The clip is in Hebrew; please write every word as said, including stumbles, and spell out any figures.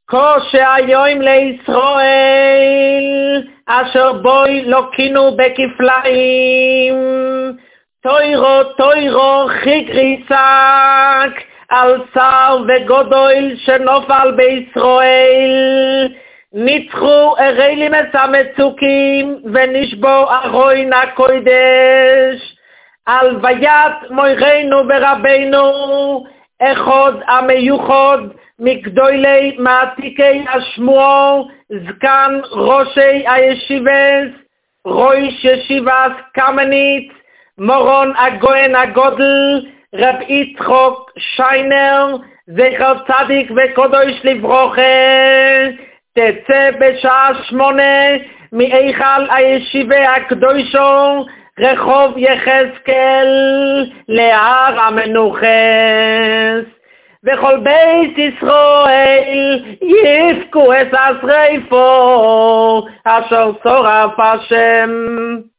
קושע היום לישראל, אשר בוי לוקינו בכפליים, תוירו תוירו חיק ריסק, על שר וגודל שנופל בישראל, ניצחו הרי מצוקים ונשבו ארוין הקודש, על ויית מוירנו ורבנו, אחד המיוחד מגדולי מעתיקי השמוע, זקן ראשי הישיבס, ראש ישיבת קמניץ, מורון הגויין הגודל, רב יצחוק שיינר, זכר צדיק וקדוש לברוכה, תצא בשעה שמונה מהיכל הישיבה הקדושו, רחוב יחזקאל להר המנוחס, וכל בית ישראל יפקו את השריפו אשר שורף השם.